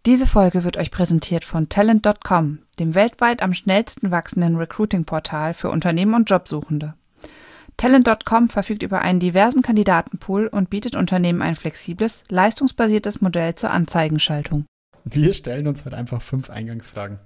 Diese Folge wird euch präsentiert von Talent.com, dem weltweit am schnellsten wachsenden Recruiting-Portal für Unternehmen und Jobsuchende. Talent.com verfügt über einen diversen Kandidatenpool und bietet Unternehmen ein flexibles, leistungsbasiertes Modell zur Anzeigenschaltung. Wir stellen uns heute einfach 5 Eingangsfragen.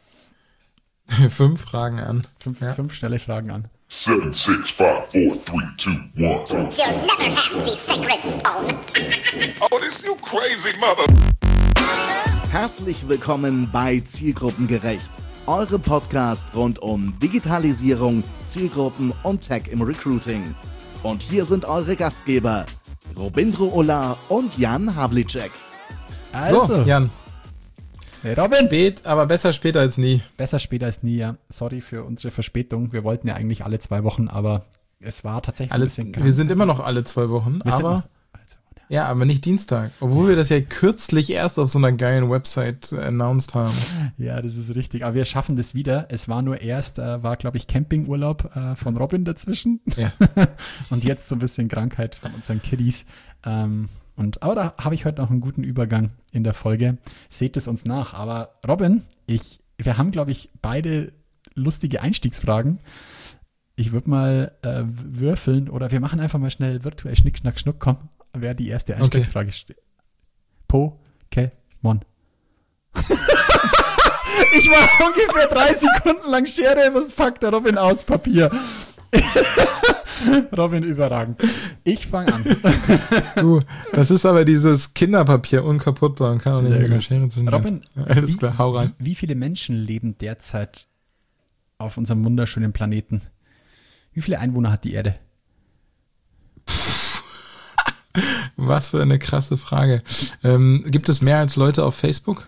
5 Fragen an. 5 schnelle Fragen an. 7, 6, 5, 4, 3, 2, 1. You'll never have the sacred stone. Oh, this you crazy mother. Herzlich willkommen bei Zielgruppengerecht, eure Podcast rund um Digitalisierung, Zielgruppen und Tech im Recruiting. Und hier sind eure Gastgeber, Robindro Ola und Jan Havlicek. So, Jan. Hey Robin. Aber besser später als nie. Besser später als nie, ja. Sorry für unsere Verspätung. Wir wollten ja eigentlich alle 2 Wochen, aber es war tatsächlich ein bisschen krank. Wir sind immer noch alle 2 Wochen, aber nicht Dienstag. Obwohl wir das ja kürzlich erst auf so einer geilen Website announced haben. Ja, das ist richtig. Aber wir schaffen das wieder. Es war nur erst, glaube ich, Campingurlaub von Robin dazwischen. Ja. Und jetzt so ein bisschen Krankheit von unseren Kiddies. Aber da habe ich heute noch einen guten Übergang in der Folge. Seht es uns nach. Aber Robin, wir haben, glaube ich, beide lustige Einstiegsfragen. Ich würde mal würfeln oder wir machen einfach mal schnell virtuell Schnick, Schnack, Schnuck. Komm, wer die erste Einstiegsfrage steht. Pokémon. Ich war ungefähr 3 Sekunden lang Schere, was packt der Robin aus Papier? Robin, überragend. Ich fange an. Du, das ist aber dieses Kinderpapier, unkaputtbar und kann auch nicht mit einer Schere zu nehmen. Robin, alles klar, hau rein. Wie viele Menschen leben derzeit auf unserem wunderschönen Planeten? Wie viele Einwohner hat die Erde? Was für eine krasse Frage. Gibt es mehr als Leute auf Facebook?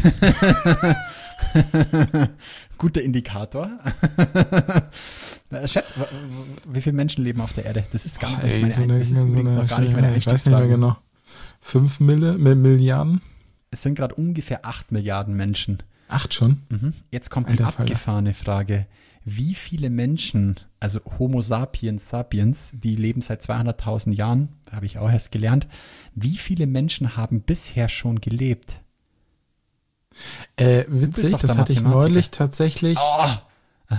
Guter Indikator. Schätz, wie viele Menschen leben auf der Erde? Das ist gar nicht meine Einstiegsfrage. Ich weiß nicht mehr genau. 5 Milliarden? Es sind gerade ungefähr 8 Milliarden Menschen. 8 schon? Mhm. Jetzt kommt die abgefahrene Frage. Wie viele Menschen, also Homo sapiens, die leben seit 200.000 Jahren, habe ich auch erst gelernt, wie viele Menschen haben bisher schon gelebt? Witzig, das hatte ich neulich tatsächlich. Wo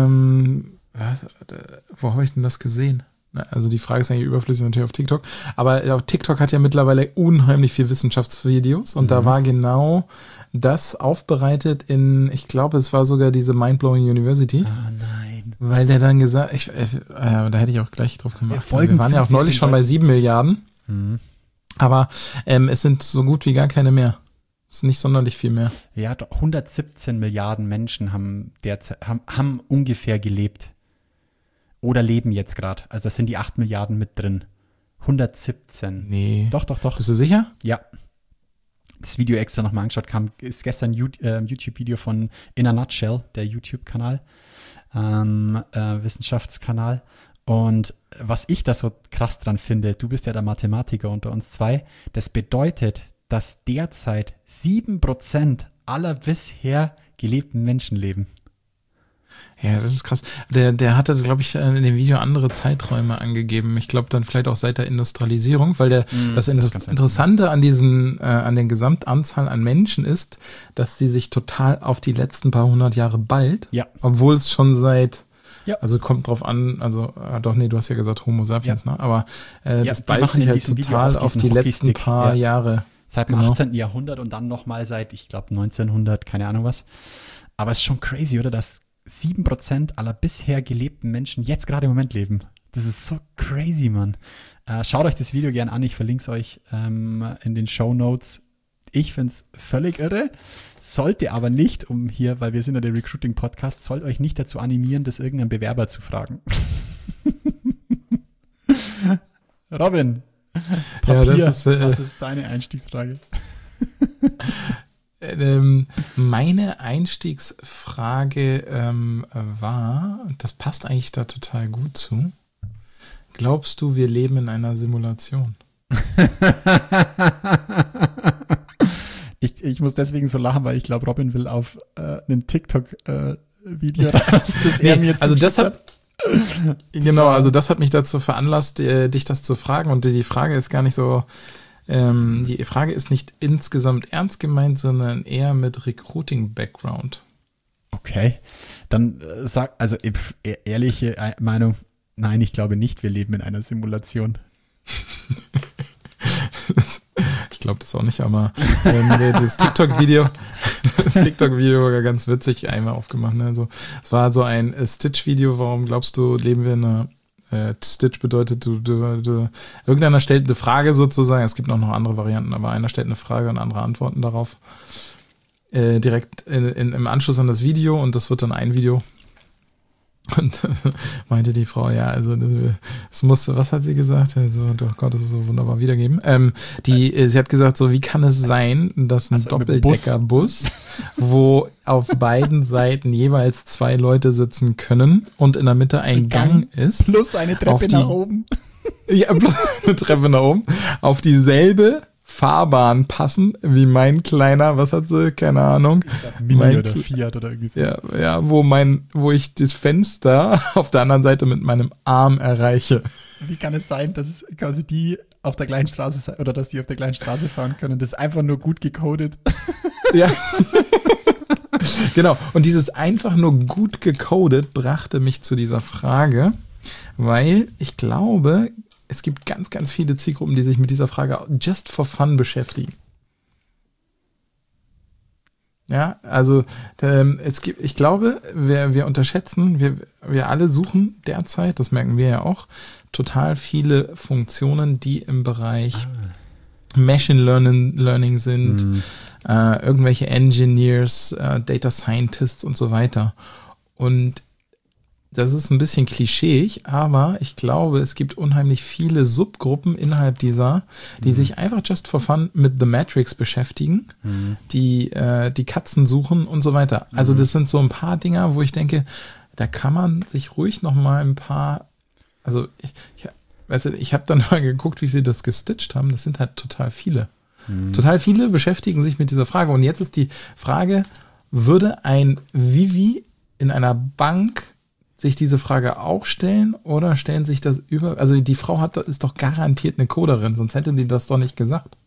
habe ich denn das gesehen? Also die Frage ist eigentlich überflüssig natürlich auf TikTok. Aber auf TikTok hat ja mittlerweile unheimlich viel Wissenschaftsvideos und da war genau das aufbereitet in, ich glaube, es war sogar diese Mindblowing University. Ah, nein. Weil der dann gesagt, da hätte ich auch gleich drauf gemacht. Wir waren ja auch neulich schon bei 7 Milliarden. Mhm. Aber es sind so gut wie gar keine mehr. Es ist nicht sonderlich viel mehr. Ja, 117 Milliarden Menschen haben ungefähr gelebt. Oder leben jetzt gerade. Also das sind die 8 Milliarden mit drin. 117. Nee. Doch. Bist du sicher? Ja. Das Video extra nochmal angeschaut, ist gestern ein YouTube-Video von In a Nutshell, der YouTube-Kanal, Wissenschaftskanal. Und was ich da so krass dran finde, du bist ja der Mathematiker unter uns 2, das bedeutet, dass derzeit 7% aller bisher gelebten Menschen leben. Ja, das ist krass. Der hatte, glaube ich, in dem Video andere Zeiträume angegeben. Ich glaube dann vielleicht auch seit der Industrialisierung, weil das Interessante an der Gesamtanzahl an Menschen ist, dass die sich total auf die letzten paar hundert Jahre ballt, obwohl es schon seit, also kommt drauf an, also du hast ja gesagt Homo sapiens, ne? Aber das ballt sich halt total auf die letzten paar Jahre. Seit dem 18. Jahrhundert und dann nochmal seit, ich glaube, 1900, keine Ahnung was. Aber es ist schon crazy, oder? Dass 7% aller bisher gelebten Menschen jetzt gerade im Moment leben. Das ist so crazy, Mann. Schaut euch das Video gerne an. Ich verlinke es euch in den Shownotes. Ich finde es völlig irre. Sollte aber nicht, weil wir sind ja der Recruiting-Podcast, sollte euch nicht dazu animieren, das irgendeinen Bewerber zu fragen. Robin. Papier, was ist deine Einstiegsfrage? Meine Einstiegsfrage war, das passt eigentlich da total gut zu. Glaubst du, wir leben in einer Simulation? Ich muss deswegen so lachen, weil ich glaube, Robin will auf einen TikTok-Video raus, das er mir zugeschickt hat. Genau, also das hat mich dazu veranlasst, dich das zu fragen. Und die Frage ist gar nicht so Die Frage ist nicht insgesamt ernst gemeint, sondern eher mit Recruiting-Background. Okay, dann ehrliche Meinung, nein, ich glaube nicht, wir leben in einer Simulation. Ich glaube das auch nicht, aber das TikTok-Video war ganz witzig einmal aufgemacht. Ne? Also, es war so ein Stitch-Video, warum glaubst du, leben wir in einer Stitch bedeutet, irgendeiner stellt eine Frage sozusagen, es gibt auch noch andere Varianten, aber einer stellt eine Frage und andere antworten darauf. Direkt im Anschluss an das Video und das wird dann ein Video. Und meinte die Frau, ja, also es muss, was hat sie gesagt? Also, oh Gott, das ist so wunderbar wiedergeben. Sie hat gesagt, so wie kann es sein, dass ein Doppeldeckerbus, wo auf beiden Seiten jeweils 2 Leute sitzen können und in der Mitte ein Gang ist. Plus eine Treppe nach oben. Ja, plus eine Treppe nach oben. Auf dieselbe Fahrbahn passen, wie mein kleiner, was hat sie, keine Ahnung. Mini oder Fiat oder irgendwie so. Ja, wo ich das Fenster auf der anderen Seite mit meinem Arm erreiche. Wie kann es sein, dass es quasi die auf der gleichen Straße oder dass die auf der gleichen Straße fahren können? Das ist einfach nur gut gecodet. Ja. Genau. Und dieses einfach nur gut gecodet brachte mich zu dieser Frage, weil ich glaube, es gibt ganz, ganz viele Zielgruppen, die sich mit dieser Frage just for fun beschäftigen. Ja, also ich glaube, wir unterschätzen, wir alle suchen derzeit, das merken wir ja auch, total viele Funktionen, die im Bereich Machine Learning sind, irgendwelche Engineers, Data Scientists und so weiter. Und das ist ein bisschen klischeeig, aber ich glaube, es gibt unheimlich viele Subgruppen innerhalb dieser, die sich einfach just for fun mit The Matrix beschäftigen, die Katzen suchen und so weiter. Also das sind so ein paar Dinger, wo ich denke, da kann man sich ruhig noch mal ein paar, also ich habe dann mal geguckt, wie viele das gestitcht haben. Das sind halt total viele. Total viele beschäftigen sich mit dieser Frage. Und jetzt ist die Frage, würde ein Vivi in einer Bank sich diese Frage auch stellen oder stellen sich das also die Frau ist doch garantiert eine Coderin, sonst hätte die das doch nicht gesagt.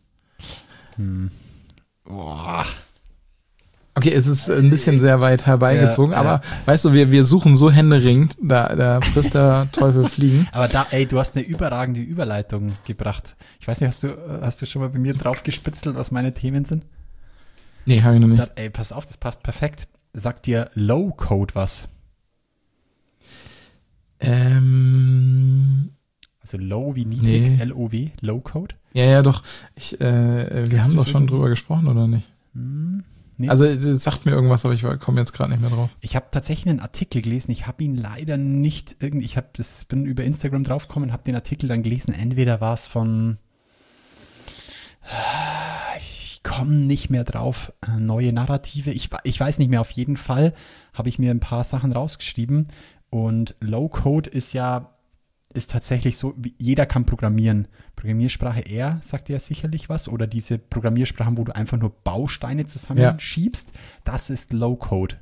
Boah. Okay, es ist ein bisschen sehr weit herbeigezogen, aber weißt du, wir suchen so händeringend, da frisst der Teufel Fliegen. Aber du hast eine überragende Überleitung gebracht. Ich weiß nicht, hast du schon mal bei mir drauf gespitzelt, was meine Themen sind? Nee, habe ich noch nicht. Pass auf, das passt perfekt. Sagt dir Low-Code was? Also Low wie niedrig, nee. L-O-W, Low-Code? Ja, doch. Wir haben doch schon drüber gesprochen, oder nicht? Nee. Also es sagt mir irgendwas, aber ich komme jetzt gerade nicht mehr drauf. Ich habe tatsächlich einen Artikel gelesen, ich habe ihn leider nicht bin über Instagram draufgekommen, habe den Artikel dann gelesen, entweder war es von, ich komme nicht mehr drauf, neue Narrative, ich weiß nicht mehr, auf jeden Fall habe ich mir ein paar Sachen rausgeschrieben und Low-Code ist tatsächlich so, jeder kann programmieren. Programmiersprache R sagt dir ja sicherlich was. Oder diese Programmiersprachen, wo du einfach nur Bausteine zusammenschiebst. Ja. Das ist Low-Code.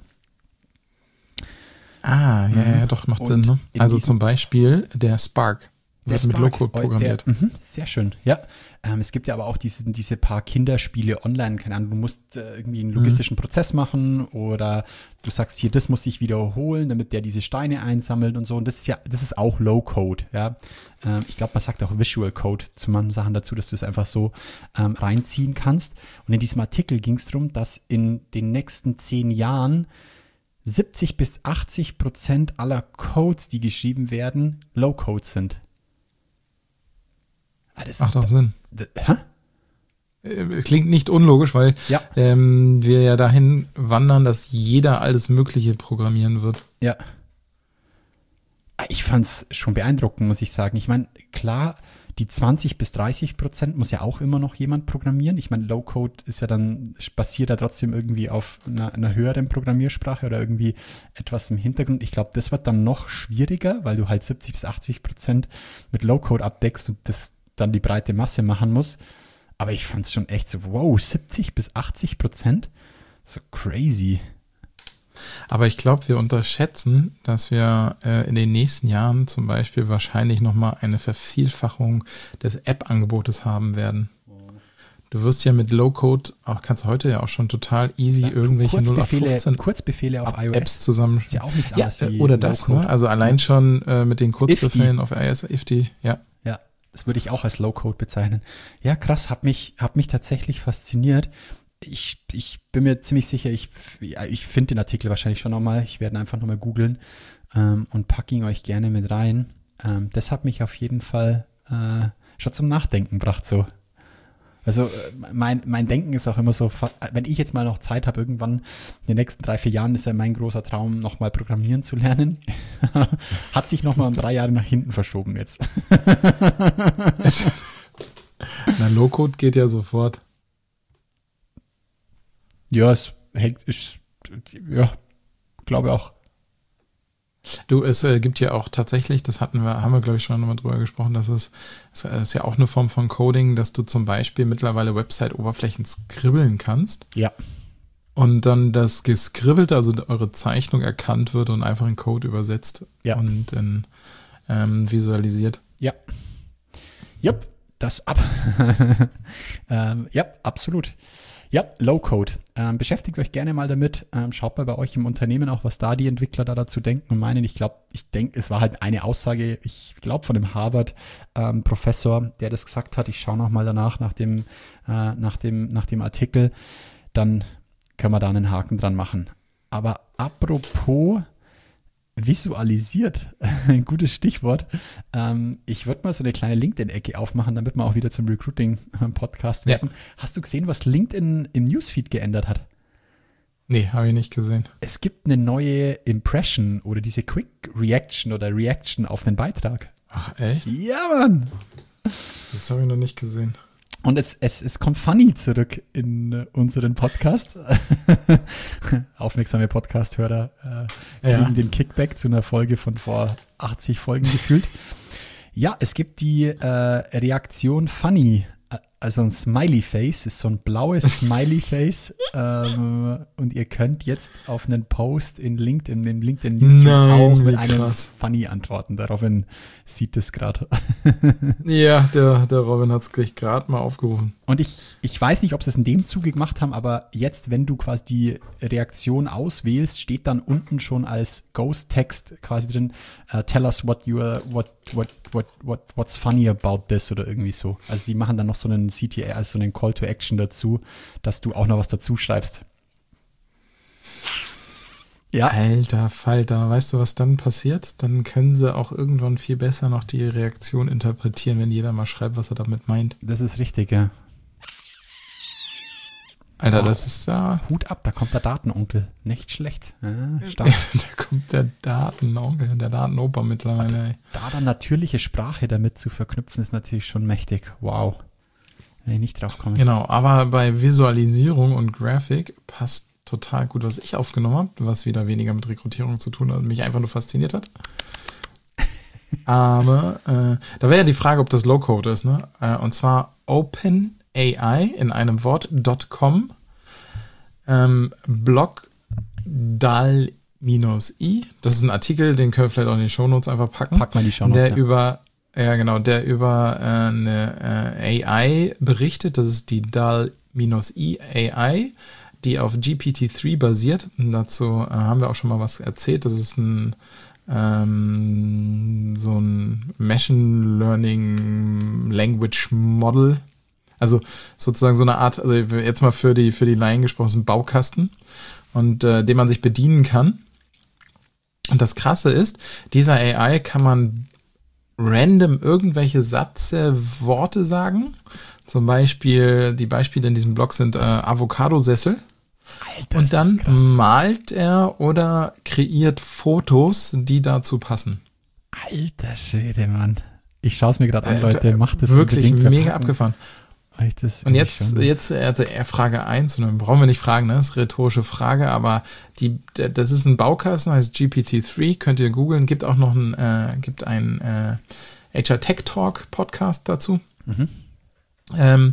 Ja, doch, macht Sinn. Ne? Also zum Beispiel der Spark wird mit Low-Code programmiert. Sehr schön, ja. Es gibt ja aber auch diese paar Kinderspiele online, keine Ahnung, du musst irgendwie einen logistischen Prozess machen oder du sagst hier, das muss sich wiederholen, damit der diese Steine einsammelt und so. Und das ist auch Low-Code, ja. Ich glaube, man sagt auch Visual Code zu manchen Sachen dazu, dass du es einfach so reinziehen kannst. Und in diesem Artikel ging es darum, dass in den nächsten 10 Jahren 70-80% aller Codes, die geschrieben werden, Low-Code sind. Macht doch Sinn. Klingt nicht unlogisch, weil wir ja dahin wandern, dass jeder alles Mögliche programmieren wird. Ja. Ich fand es schon beeindruckend, muss ich sagen. Ich meine, klar, die 20-30% muss ja auch immer noch jemand programmieren. Ich meine, Low-Code ist ja dann, basiert ja trotzdem irgendwie auf einer höheren Programmiersprache oder irgendwie etwas im Hintergrund. Ich glaube, das wird dann noch schwieriger, weil du halt 70-80% mit Low-Code abdeckst und das dann die breite Masse machen muss. Aber ich fand es schon echt so, wow, 70-80%? So crazy. Aber ich glaube, wir unterschätzen, dass wir in den nächsten Jahren zum Beispiel wahrscheinlich nochmal eine Vervielfachung des App-Angebotes haben werden. Du wirst ja mit Low-Code, kannst heute ja auch schon total easy irgendwelche 0815 Kurzbefehle auf iOS. Apps zusammen. Ist ja auch nichts anderes wie oder das, ne? Also allein schon mit den Kurzbefehlen auf iOS, Ifty, ja. Ja, das würde ich auch als Low-Code bezeichnen. Ja, krass, hat mich tatsächlich fasziniert. Ich bin mir ziemlich sicher, ich finde den Artikel wahrscheinlich schon nochmal. Ich werde ihn einfach nochmal googeln und packe ihn euch gerne mit rein. Das hat mich auf jeden Fall schon zum Nachdenken gebracht, so. Also mein Denken ist auch immer so, wenn ich jetzt mal noch Zeit habe, irgendwann in den nächsten 3-4 Jahren ist ja mein großer Traum, nochmal programmieren zu lernen. Hat sich nochmal um 3 Jahre nach hinten verschoben jetzt. Na, Low-Code geht ja sofort. Ja, glaube auch. Du, es gibt ja auch tatsächlich, haben wir glaube ich schon mal drüber gesprochen, dass es ist ja auch eine Form von Coding, dass du zum Beispiel mittlerweile Website-Oberflächen skribbeln kannst. Ja. Und dann das Geskribbelte, also eure Zeichnung erkannt wird und einfach in Code übersetzt und in, visualisiert. Ja. Yep, ja, absolut. Ja, Low-Code. Beschäftigt euch gerne mal damit. Schaut mal bei euch im Unternehmen auch, was da die Entwickler da dazu denken und meinen. Ich denke, es war halt eine Aussage, ich glaube von dem Harvard-Professor, der das gesagt hat. Ich schaue nochmal danach nach dem Artikel. Dann können wir da einen Haken dran machen. Aber apropos visualisiert, ein gutes Stichwort. Ich würde mal so eine kleine LinkedIn-Ecke aufmachen, damit wir auch wieder zum Recruiting-Podcast werden. Hast du gesehen, was LinkedIn im Newsfeed geändert hat? Nee, habe ich nicht gesehen. Es gibt eine neue Impression oder diese Quick Reaction oder Reaction auf einen Beitrag. Ach, echt? Ja, Mann! Das habe ich noch nicht gesehen. Und es kommt Funny zurück in unseren Podcast. Aufmerksame Podcast-Hörer kriegen den Kickback zu einer Folge von vor 80 Folgen gefühlt. Ja, es gibt die Reaktion Funny, also ein Smiley-Face, ist so ein blaues Smiley-Face. Und ihr könnt jetzt auf einen Post in LinkedIn, im LinkedIn Newsfeed auch mit einem Funny antworten. Der Robin sieht das gerade. Ja, der Robin hat es gleich gerade mal aufgerufen. Und ich weiß nicht, ob sie es in dem Zuge gemacht haben, aber jetzt, wenn du quasi die Reaktion auswählst, steht dann unten schon als Ghost-Text quasi drin, tell us what's funny about this oder irgendwie so. Also sie machen dann noch so einen CTA, also so einen Call to Action dazu, dass du auch noch was dazu schreibst. Ja. Alter Falter, weißt du, was dann passiert? Dann können sie auch irgendwann viel besser noch die Reaktion interpretieren, wenn jeder mal schreibt, was er damit meint. Das ist richtig, ja. Alter, das ist da... Hut ab, da kommt der Datenonkel. Nicht schlecht. Ja, stark. Da kommt der Datenonkel, der Datenoper mittlerweile. Da dann natürliche Sprache damit zu verknüpfen, ist natürlich schon mächtig. Wow. Wenn ich nicht drauf komme. Genau, aber bei Visualisierung und Grafik passt total gut, was ich aufgenommen habe, was wieder weniger mit Rekrutierung zu tun hat und mich einfach nur fasziniert hat. Aber da wäre ja die Frage, ob das Low-Code ist, ne? Und zwar OpenAI in einem Wort.com Blog DALL-I. Das ist ein Artikel, den können wir vielleicht auch in die Shownotes einfach packen. Pack mal die Shownotes, der über eine AI berichtet. Das ist die DALL-I AI, die auf GPT-3 basiert. Und dazu haben wir auch schon mal was erzählt. Das ist so ein Machine Learning Language Model. Also sozusagen so eine Art, also jetzt mal für die Laien gesprochen, ist ein Baukasten, und den man sich bedienen kann. Und das Krasse ist, dieser AI kann man random irgendwelche Worte sagen. Zum Beispiel, die Beispiele in diesem Blog sind Avocado-Sessel. Alter, und dann malt er oder kreiert Fotos, die dazu passen. Alter Schwede, Mann. Ich schaue es mir gerade an, Leute. Macht das wirklich mega abgefahren. Und jetzt also Frage 1, und dann brauchen wir nicht fragen, ne? Das ist eine rhetorische Frage, aber das ist ein Baukasten, heißt GPT-3, könnt ihr googeln, gibt auch noch einen HR Tech Talk Podcast dazu. Und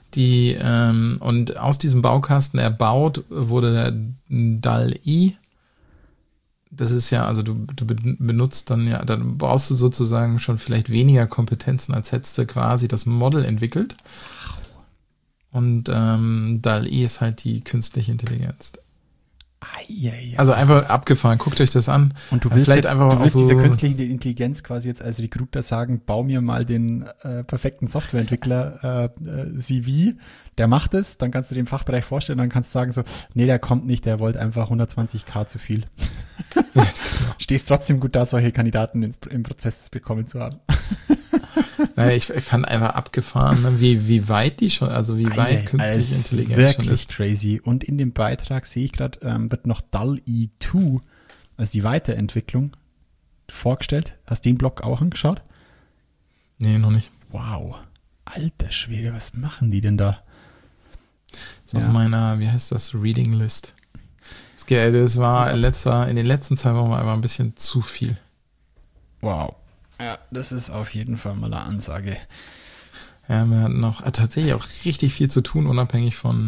aus diesem Baukasten erbaut wurde der DALL-I. Das ist ja, also du benutzt dann brauchst du sozusagen schon vielleicht weniger Kompetenzen, als hättest du quasi das Model entwickelt. und DALL-E ist halt die künstliche Intelligenz. Ja. Also einfach abgefahren, guckt euch das an. Und du willst, vielleicht jetzt, einfach du willst so dieser künstlichen Intelligenz quasi jetzt als Recruiter sagen, bau mir mal den perfekten Softwareentwickler CV, der macht es, dann kannst du den Fachbereich vorstellen, dann kannst du sagen so, nee, der kommt nicht, der wollte einfach 120.000 zu viel. Stehst trotzdem gut da, solche Kandidaten im Prozess bekommen zu haben. Naja, ich fand einfach abgefahren, ne, wie weit die schon, also wie weit künstliche Intelligenz schon ist. Crazy. Und in dem Beitrag sehe ich gerade, wird noch DALL-E 2, also die Weiterentwicklung, vorgestellt. Hast du den Blog auch angeschaut? Nee, noch nicht. Wow. Alter Schwede, was machen die denn da? Das ist auf meiner, wie heißt das, Reading List. Das war in den letzten 2 Wochen einfach ein bisschen zu viel. Wow. Ja, das ist auf jeden Fall mal eine Ansage. Ja, wir hatten noch tatsächlich auch richtig viel zu tun, unabhängig von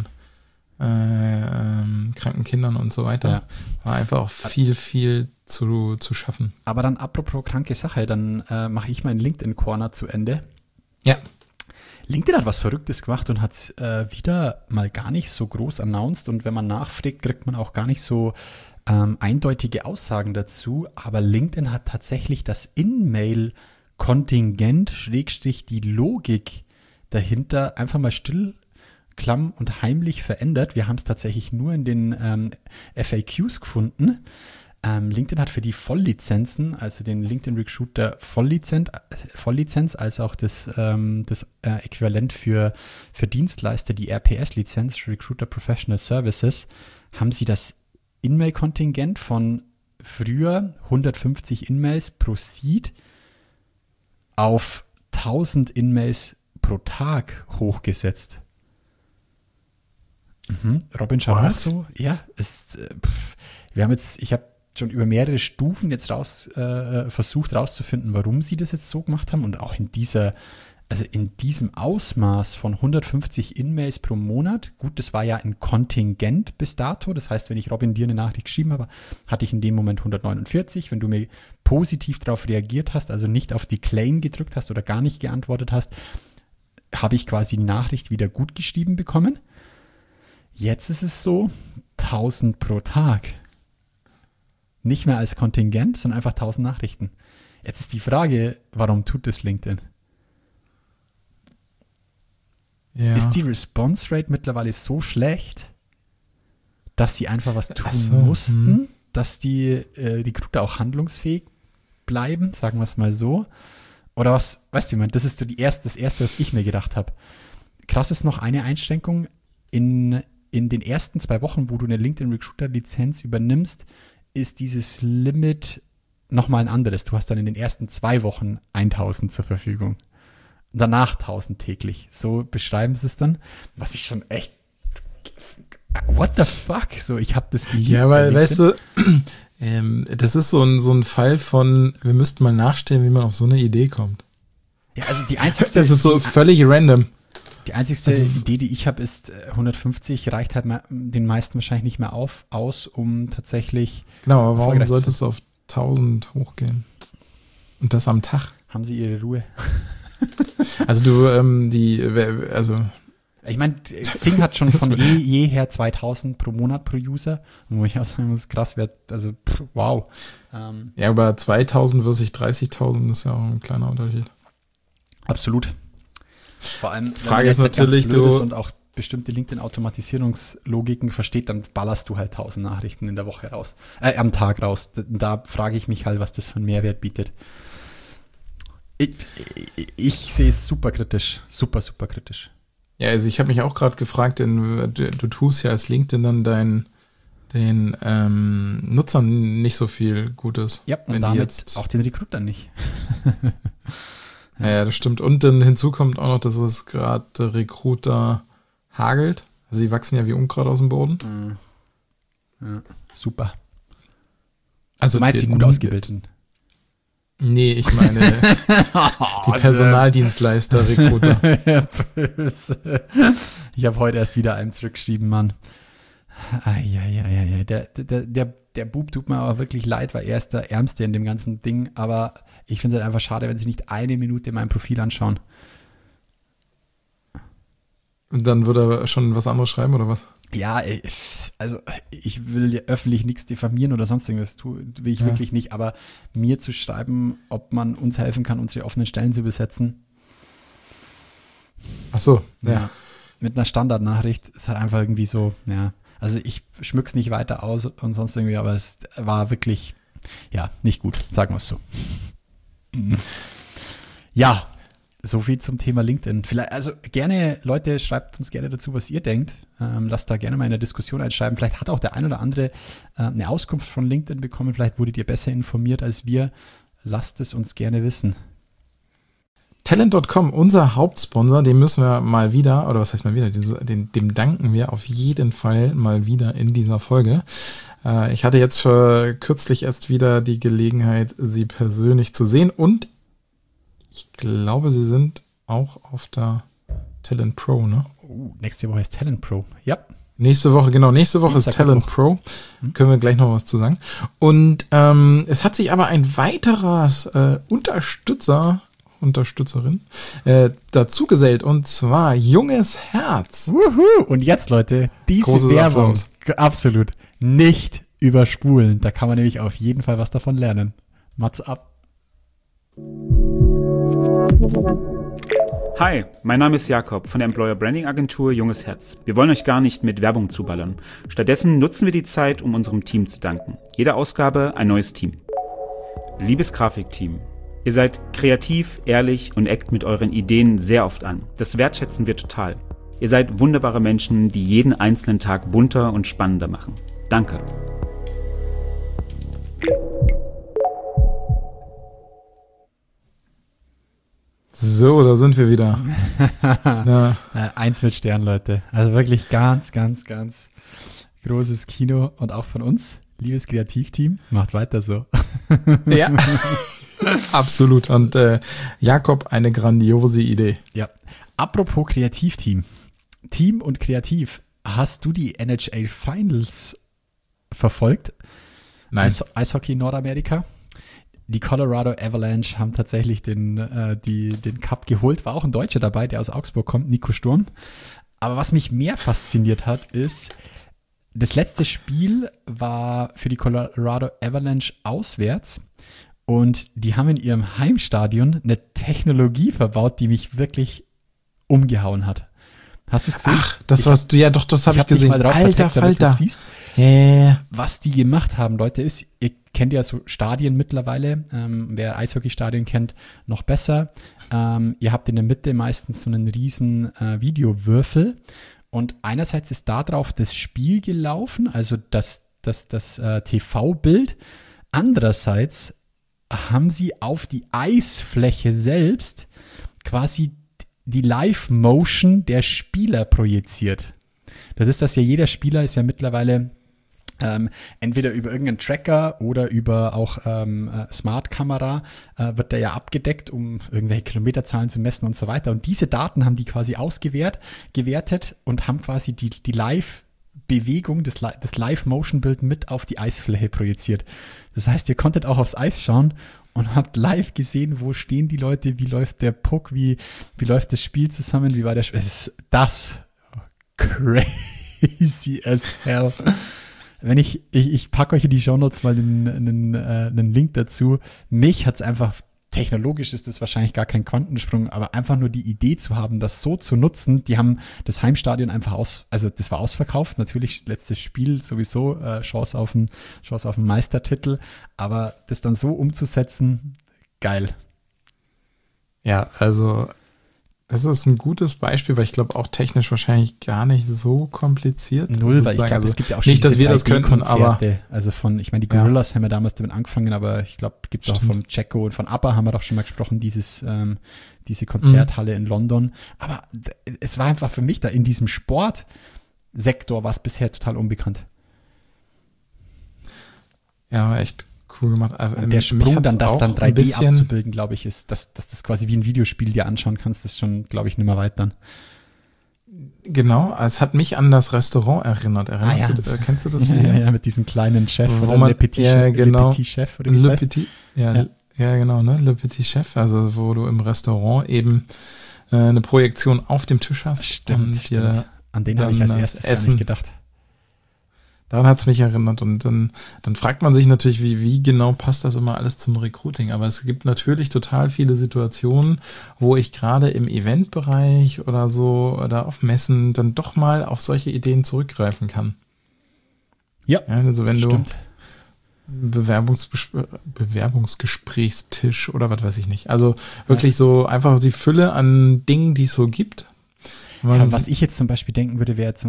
kranken Kindern und so weiter. Ja. War einfach auch viel zu schaffen. Aber dann apropos kranke Sache, dann mache ich meinen LinkedIn-Corner zu Ende. Ja. LinkedIn hat was Verrücktes gemacht und hat es wieder mal gar nicht so groß announced. Und wenn man nachfragt, kriegt man auch gar nicht so eindeutige Aussagen dazu. Aber LinkedIn hat tatsächlich das In-Mail-Kontingent, / die Logik dahinter einfach mal still, klamm und heimlich verändert. Wir haben es tatsächlich nur in den FAQs gefunden. LinkedIn hat für die Volllizenzen, also den LinkedIn Recruiter Volllizenz, als auch das Äquivalent für Dienstleister, die RPS-Lizenz, Recruiter Professional Services, haben sie das In-Mail-Kontingent von früher 150 In-Mails pro Seed auf 1000 In-Mails pro Tag hochgesetzt. Robin, schau mal so. Ja, ich habe schon über mehrere Stufen jetzt versucht rauszufinden, warum sie das jetzt so gemacht haben und auch in diesem Ausmaß von 150 In-Mails pro Monat. Gut, das war ja ein Kontingent bis dato. Das heißt, wenn ich Robin dir eine Nachricht geschrieben habe, hatte ich in dem Moment 149. Wenn du mir positiv darauf reagiert hast, also nicht auf Decline gedrückt hast oder gar nicht geantwortet hast, habe ich quasi die Nachricht wieder gut geschrieben bekommen. Jetzt ist es so, 1000 pro Tag. Nicht mehr als Kontingent, sondern einfach 1000 Nachrichten. Jetzt ist die Frage, warum tut das LinkedIn? Ja. Ist die Response Rate mittlerweile so schlecht, dass sie einfach was tun mussten, dass die Recruiter auch handlungsfähig bleiben, sagen wir es mal so? Oder was, weißt du, das ist so das Erste, was ich mir gedacht habe. Krass ist noch eine Einschränkung, in den ersten 2 Wochen, wo du eine LinkedIn Recruiter Lizenz übernimmst, ist dieses Limit nochmal ein anderes. Du hast dann in den ersten 2 Wochen 1000 zur Verfügung. Danach 1000 täglich. So beschreiben sie es dann. Was ich schon echt, what the fuck? So, ich habe das geliebt. Ja, weil, weißt du, das ist so ein Fall von, wir müssten mal nachstellen, wie man auf so eine Idee kommt. Ja, also die einzigste... Das ist so völlig random. Die einzigste Idee, die ich habe, ist 150, reicht halt den meisten wahrscheinlich nicht mehr aus, um tatsächlich... Genau, aber warum solltest du auf 1000 hochgehen? Und das am Tag? Haben sie ihre Ruhe. Also ich meine, Xing hat schon von jeher 2000 pro Monat pro User, wo ich auch sagen muss, krass wird, also wow. Ja, aber 2000 versus 30.000 ist ja auch ein kleiner Unterschied. Absolut. Vor allem, Frage ist natürlich, und auch bestimmte LinkedIn-Automatisierungslogiken versteht, dann ballerst du halt 1000 Nachrichten in der Woche raus, am Tag raus. Da frage ich mich halt, was das für einen Mehrwert bietet. Ich sehe es super kritisch. Super, super kritisch. Ja, also ich habe mich auch gerade gefragt, du tust ja als LinkedIn dann den Nutzern nicht so viel Gutes. Ja, und damit jetzt auch den Recruitern nicht. Ja, das stimmt. Und dann hinzu kommt auch noch, dass es gerade Recruiter hagelt. Also die wachsen ja wie Unkraut aus dem Boden. Ja, super. Also du meinst die gut ausgebildeten? Nee, ich meine die Personaldienstleister, Recruiter. Ich habe heute erst wieder einem zurückgeschrieben, Mann. Ja. Der Bub tut mir aber wirklich leid, weil er ist der Ärmste in dem ganzen Ding. Aber ich finde es halt einfach schade, wenn sie nicht eine Minute mein Profil anschauen. Dann würde er schon was anderes schreiben, oder was? Ja, also ich will ja öffentlich nichts diffamieren oder sonst irgendwas, will ich wirklich nicht, aber mir zu schreiben, ob man uns helfen kann, unsere offenen Stellen zu besetzen. Ach so, ja. Mit einer Standardnachricht ist halt einfach irgendwie so, ja, also ich schmück's nicht weiter aus und sonst irgendwie, aber es war wirklich, ja, nicht gut, sagen wir es so. Ja, so viel zum Thema LinkedIn. Vielleicht, also gerne, Leute, schreibt uns gerne dazu, was ihr denkt. Lasst da gerne mal in der Diskussion einschreiben. Vielleicht hat auch der ein oder andere eine Auskunft von LinkedIn bekommen. Vielleicht wurdet ihr besser informiert als wir. Lasst es uns gerne wissen. Talent.com, unser Hauptsponsor, dem müssen wir mal wieder, oder was heißt mal wieder, dem danken wir auf jeden Fall mal wieder in dieser Folge. Ich hatte jetzt kürzlich erst wieder die Gelegenheit, sie persönlich zu sehen und ich glaube, sie sind auch auf der Talent Pro, ne? Nächste Woche ist Talent Pro, ja. Nächste Woche ist Talent Pro. Können wir gleich noch was zu sagen. Und es hat sich aber ein weiterer Unterstützerin dazu gesellt, und zwar Junges Herz. Wuhu. Und jetzt, Leute, diese Großes Werbung, Applaus. absolut nicht überspulen. Da kann man nämlich auf jeden Fall was davon lernen. Mats ab. Hi, mein Name ist Jakob von der Employer Branding Agentur Junges Herz. Wir wollen euch gar nicht mit Werbung zuballern. Stattdessen nutzen wir die Zeit, um unserem Team zu danken. Jede Ausgabe ein neues Team. Liebes Grafikteam, ihr seid kreativ, ehrlich und eckt mit euren Ideen sehr oft an. Das wertschätzen wir total. Ihr seid wunderbare Menschen, die jeden einzelnen Tag bunter und spannender machen. Danke. So, da sind wir wieder. Ja. 1 mit Stern, Leute. Also wirklich ganz, ganz, ganz großes Kino und auch von uns. Liebes Kreativteam, macht weiter so. Ja, absolut. Und Jakob, eine grandiose Idee. Ja. Apropos Kreativteam. Team und Kreativ. Hast du die NHL Finals verfolgt? Nein. Eishockey Nordamerika? Die Colorado Avalanche haben tatsächlich den Cup geholt. War auch ein Deutscher dabei, der aus Augsburg kommt, Nico Sturm. Aber was mich mehr fasziniert hat, ist, das letzte Spiel war für die Colorado Avalanche auswärts. Und die haben in ihrem Heimstadion eine Technologie verbaut, die mich wirklich umgehauen hat. Hast du es gesehen? Ach, das warst du, ja doch, das habe ich gesehen. Alter Falter. Siehst. Was die gemacht haben, Leute, ist, ihr kennt ja so Stadien mittlerweile, wer Eishockeystadien kennt, noch besser. Ihr habt in der Mitte meistens so einen riesen Videowürfel und einerseits ist da drauf das Spiel gelaufen, also das TV-Bild. Andererseits haben sie auf die Eisfläche selbst quasi die Live-Motion der Spieler projiziert. Das ist, dass ja jeder Spieler ist ja mittlerweile entweder über irgendeinen Tracker oder über auch Smart-Kamera wird der ja abgedeckt, um irgendwelche Kilometerzahlen zu messen und so weiter. Und diese Daten haben die quasi gewertet und haben quasi die Live-Bewegung, das Live-Motion-Bild mit auf die Eisfläche projiziert. Das heißt, ihr konntet auch aufs Eis schauen und habt live gesehen, wo stehen die Leute, wie läuft der Puck, wie läuft das Spiel zusammen, wie war der Spiel. Das crazy as hell. Wenn ich packe euch in die Shownotes mal einen Link dazu. Mich hat es einfach, technologisch ist das wahrscheinlich gar kein Quantensprung, aber einfach nur die Idee zu haben, das so zu nutzen. Die haben das Heimstadion einfach also das war ausverkauft. Natürlich letztes Spiel sowieso Chance auf einen Meistertitel, aber das dann so umzusetzen, geil. Ja, also das ist ein gutes Beispiel, weil ich glaube auch technisch wahrscheinlich gar nicht so kompliziert. Null, weil ich glaube, es gibt ja auch schon nicht, dass wir das könnten, aber also ich meine, die Gorillas haben ja damals damit angefangen, aber ich glaube, es gibt auch von Jacko und von ABBA haben wir doch schon mal gesprochen, diese Konzerthalle in London. Aber es war einfach für mich da in diesem Sportsektor war es bisher total unbekannt. Ja, echt cool gemacht. Also und der Sprung dann, das dann 3D abzubilden, glaube ich, ist, dass das quasi wie ein Videospiel dir anschauen kannst, das schon, glaube ich, nicht mehr weit dann. Genau, es hat mich an das Restaurant erinnert. Kennst du das Video? Ja, mit diesem kleinen Chef, Le Petit Chef, oder wie Le Petit, ja, genau, ne, Le Petit Chef, also wo du im Restaurant eben eine Projektion auf dem Tisch hast. Stimmt. An den habe ich als erstes gar nicht gedacht. Daran hat es mich erinnert. Und dann fragt man sich natürlich, wie genau passt das immer alles zum Recruiting. Aber es gibt natürlich total viele Situationen, wo ich gerade im Eventbereich oder so oder auf Messen dann doch mal auf solche Ideen zurückgreifen kann. Ja, also wenn stimmt. du Bewerbungsgesprächstisch oder was weiß ich nicht. Also wirklich so einfach die Fülle an Dingen, die es so gibt. Was ich jetzt zum Beispiel denken würde, wäre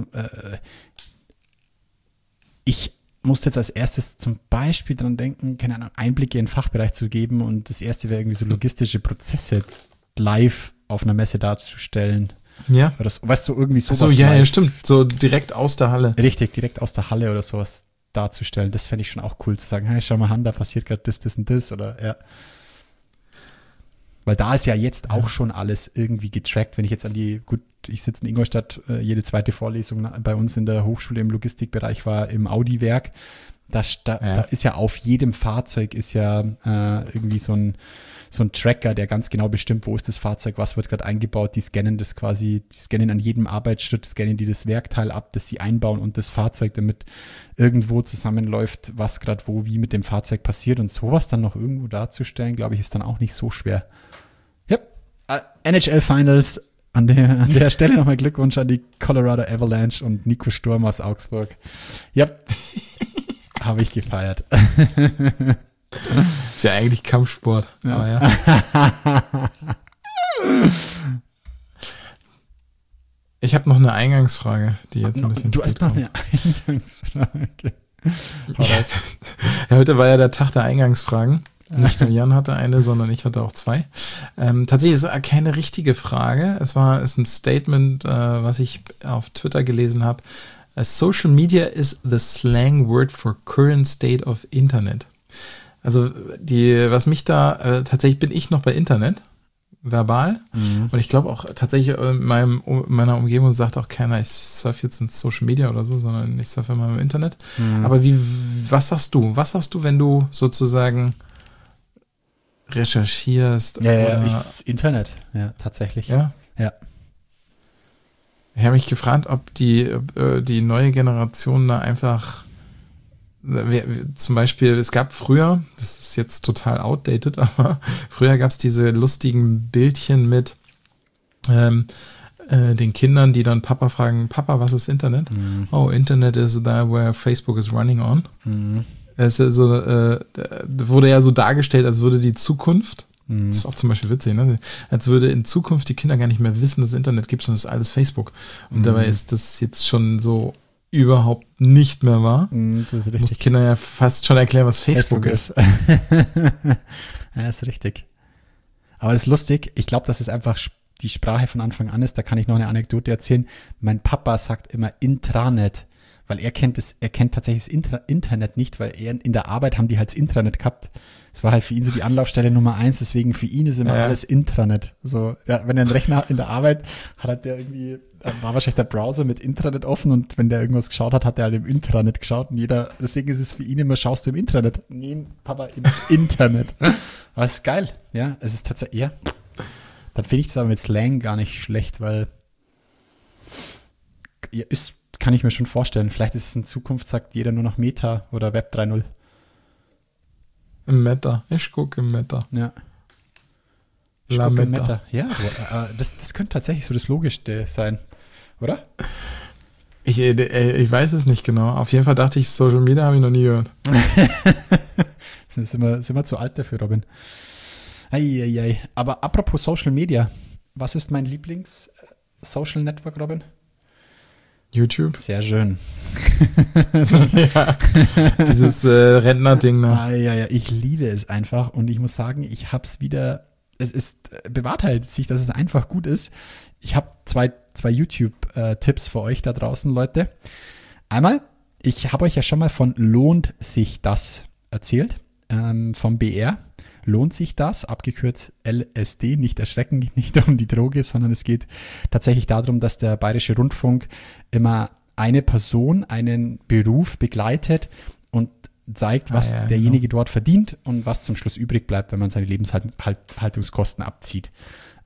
ich musste jetzt als erstes zum Beispiel dran denken, keine Ahnung, Einblicke in den Fachbereich zu geben und das erste wäre irgendwie so logistische Prozesse live auf einer Messe darzustellen. Ja. Oder so, weißt du, irgendwie sowas. Achso, ja, stimmt. So direkt aus der Halle. Richtig, direkt aus der Halle oder sowas darzustellen. Das fände ich schon auch cool zu sagen, hey, schau mal an, da passiert gerade das und das oder ja. Weil da ist ja jetzt auch schon alles irgendwie getrackt. Wenn ich jetzt ich sitze in Ingolstadt, jede zweite Vorlesung bei uns in der Hochschule im Logistikbereich war im Audi-Werk. Da ist ja auf jedem Fahrzeug ist ja irgendwie so ein Tracker, der ganz genau bestimmt, wo ist das Fahrzeug, was wird gerade eingebaut. Die scannen an jedem Arbeitsschritt, scannen die das Werkteil ab, das sie einbauen und das Fahrzeug, damit irgendwo zusammenläuft, was gerade wo wie mit dem Fahrzeug passiert. Und sowas dann noch irgendwo darzustellen, glaube ich, ist dann auch nicht so schwer. Ja, NHL Finals. An der Stelle nochmal Glückwunsch an die Colorado Avalanche und Nico Sturm aus Augsburg. Ja, habe ich gefeiert. Ist ja eigentlich Kampfsport. Ja. Aber ja. Ich habe noch eine Eingangsfrage, die jetzt ein bisschen. Du hast noch eine Eingangsfrage. Ja, heute war ja der Tag der Eingangsfragen. Nicht nur Jan hatte eine, sondern ich hatte auch zwei. Tatsächlich ist es keine richtige Frage. Es ist ein Statement, was ich auf Twitter gelesen habe. Social media is the slang word for current state of Internet. Also was mich da, tatsächlich bin ich noch bei Internet, verbal. Mhm. Und ich glaube auch tatsächlich in meiner Umgebung sagt auch keiner, ich surfe jetzt ins Social Media oder so, sondern ich surfe immer im Internet. Mhm. Aber was sagst du? Was sagst du, wenn du sozusagen recherchierst? Internet, ja, tatsächlich. Ja? Ja. Ich habe mich gefragt, ob die neue Generation da einfach zum Beispiel, es gab früher, das ist jetzt total outdated, aber früher gab es diese lustigen Bildchen mit den Kindern, die dann Papa fragen, Papa, was ist Internet? Mhm. Oh, Internet is there where Facebook is running on. Mhm. Es ist so, wurde ja so dargestellt, als würde die Zukunft, das ist auch zum Beispiel witzig, ne? Als würde in Zukunft die Kinder gar nicht mehr wissen, dass es Internet gibt, sondern es ist alles Facebook. Und dabei ist das jetzt schon so überhaupt nicht mehr wahr. Das ist richtig. Du musst Kindern ja fast schon erklären, was Facebook ist. Ja, ist richtig. Aber das ist lustig. Ich glaube, dass es einfach die Sprache von Anfang an ist. Da kann ich noch eine Anekdote erzählen. Mein Papa sagt immer Intranet. Weil er kennt tatsächlich das Internet nicht, weil in der Arbeit haben die halt das Intranet gehabt. Es war halt für ihn so die Anlaufstelle Nummer 1, deswegen für ihn ist immer alles Intranet. So, ja, wenn er einen Rechner in der Arbeit hat, war wahrscheinlich der Browser mit Intranet offen und wenn der irgendwas geschaut hat, hat er halt im Intranet geschaut und deswegen ist es für ihn immer, schaust du im Intranet? Nee, Papa, im Internet. Aber es ist geil, ja, es ist tatsächlich, ja. Dann finde ich das aber mit Slang gar nicht schlecht, weil kann ich mir schon vorstellen. Vielleicht ist es in Zukunft, sagt jeder nur noch Meta oder Web 3.0. Im Meta. Ich gucke im Meta. Ja. Meta. Ja, das könnte tatsächlich so das Logischste sein, oder? Ich weiß es nicht genau. Auf jeden Fall dachte ich, Social Media habe ich noch nie gehört. sind wir zu alt dafür, Robin. Eieiei. Aber apropos Social Media, was ist mein Lieblings-Social Network, Robin? YouTube. Sehr schön. Ja, dieses Rentner-Ding. Ne? Ja, ich liebe es einfach und ich muss sagen, ich habe es wieder, bewahrheitet sich, dass es einfach gut ist. Ich habe zwei YouTube-Tipps für euch da draußen, Leute. Einmal, ich habe euch ja schon mal von Lohnt sich das erzählt, vom BR. Lohnt sich das? Abgekürzt LSD, nicht erschrecken, geht nicht um die Droge, sondern es geht tatsächlich darum, dass der Bayerische Rundfunk immer eine Person, einen Beruf begleitet und zeigt, was derjenige dort verdient und was zum Schluss übrig bleibt, wenn man seine Lebenshaltungskosten abzieht.